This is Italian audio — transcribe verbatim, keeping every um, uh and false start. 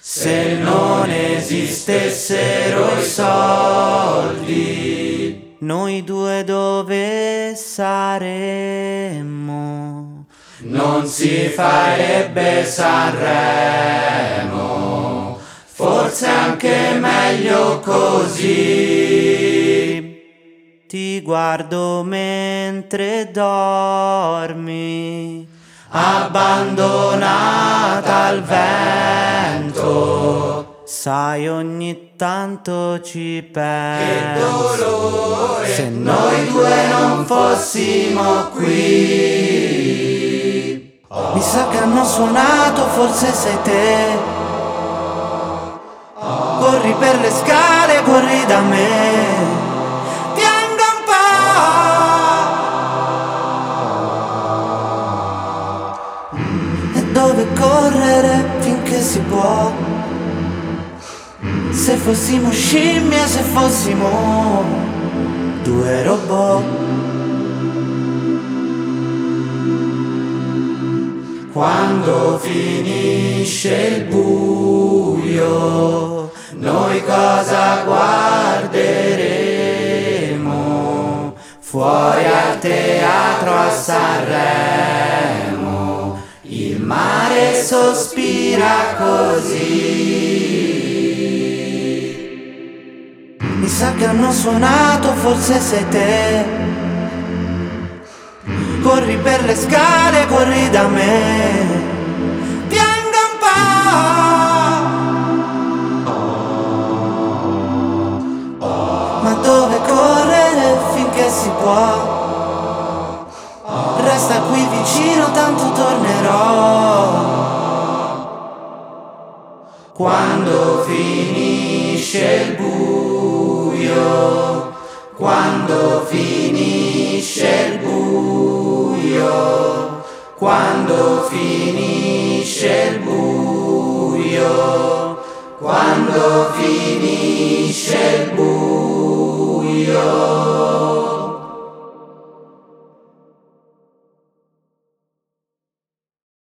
Se non esistessero i soldi, noi due dove saremmo? Non si farebbe Sanremo, forse anche meglio così. Ti guardo mentre dormi, abbandonata al vento. Sai, ogni tanto ci penso. Che dolore se noi due non fossimo qui. Mi sa che hanno suonato, forse sei te. Corri per le scale, corri da me. Dove correre finché si può? Se fossimo scimmie, se fossimo due robot. Quando finisce il buio, noi cosa guarderemo? Fuori al teatro a Sanremo, il mare sospira così. Mi sa che hanno suonato, forse sei te. Corri per le scale, corri da me. Pianga un po'. Ma dove correre finché si può? Resta qui vicino, tanto tornerò. Quando finisce il buio, quando finisce il buio, quando finisce il buio, quando finisce il buio.